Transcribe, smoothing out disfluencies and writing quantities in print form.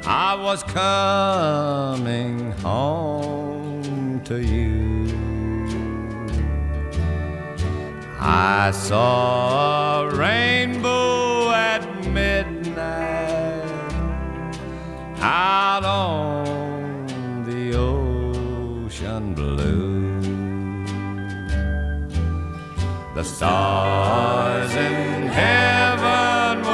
I was coming home to you. I saw a rainbow at midnight out on the ocean blue. The stars in heaven